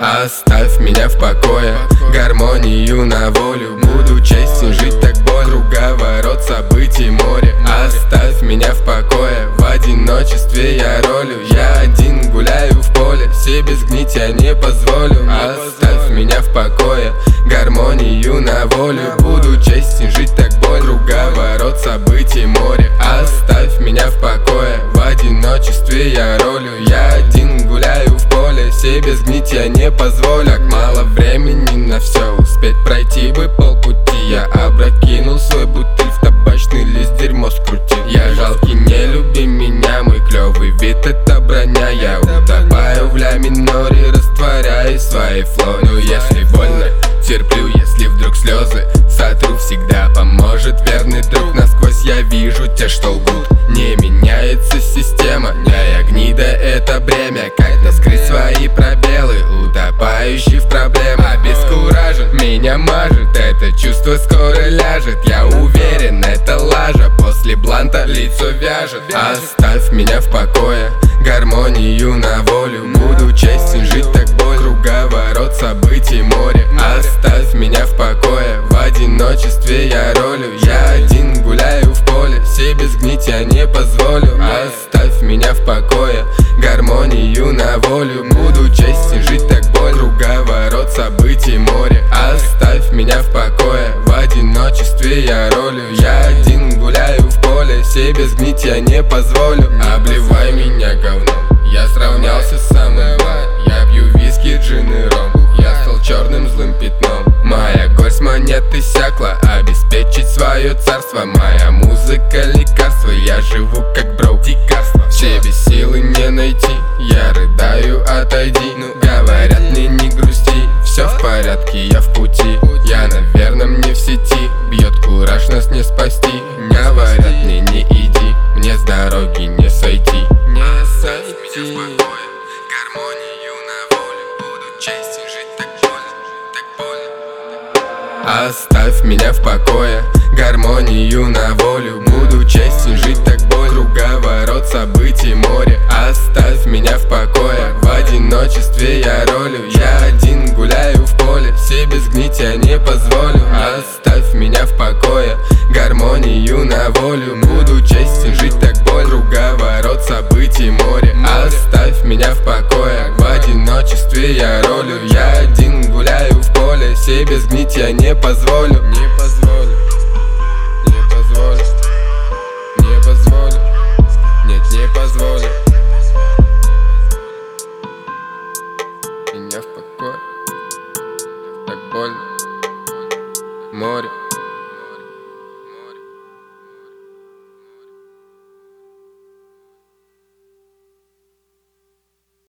Оставь меня в покое, гармонию на волю. Буду честен, жить так больно. Круговорот событий море. Оставь меня в покое, в одиночестве я ролю. Я один гуляю в поле, себе сгнить я не позволю. Оставь меня в покое, гармонию на волю. Буду честен, жить так больно. Круговорот событий море. Оставь меня в покое, в одиночестве я ролю. Я один гуляю в поле, себе сгнить я не позволю. Так мало времени на все, успеть пройти бы полпути. Я опрокинул свой бутыль в табачный лист, дерьмо скрутил. Я жалкий, не люби меня, мой клёвый вид это броня. Я утопаю в ля миноре, растворяю свои флоре. Но если больно, терплю, если вдруг слезы сотру, всегда поможет верный друг. Насквозь я вижу те, что лгут. Не меняется система, я гнида, это бремя. Как не скрыть свои пробелы, утопающий в проблемах. Обескуражен, меня мажет, это чувство скоро ляжет. Я уверен, это лажа, после бланта лицо вяжет. Оставь меня в покое, гармонию на волю. Буду честен, жить так больно. Круговорот событий море. Оставь меня в покое, в одиночестве я ролю. Я один гуляю в поле, себе сгнить я не позволю. Оставь меня в покое, гармонию на волю. Буду честен, жить так больно. Круговорот событий море. Оставь меня в покое, в одиночестве я ролю. Я один гуляю в поле, себе сгнить я не позволю. Обливай меня говном, я сравнялся с самым дном. Я пью виски, джин и ром, я стал черным злым пятном. Моя горсть монет иссякла, обеспечить свое царство. Моя музыка лекарство, я живу как броук дикарство. В себе силы не найти, я рыдаю, отойди. Говорят мне не грусти, все в порядке, я в пути. Я, наверное, не в сети, бьет кураж, нас не спасти. Говорят мне не иди, мне с дороги не сойти. Не сойти. Гармонию на волю, буду честен, жить так больно, так больно. Оставь меня в покое, гармонию на волю. Буду честен, жить так больно. Круговорот событий море. Оставь меня в покое, в одиночестве я ролю. Я один гуляю в поле, себе сгнить я не позволю. Оставь меня в покое, гармонию на волю. Буду честен, жить так больно. Круговорот событий море. Оставь меня в покое, в одиночестве я ролю. Я один гуляю в поле, себе сгнить я не позволю. Не позволю, не позволю, не позволю, нет, не позволю. Меня в покое.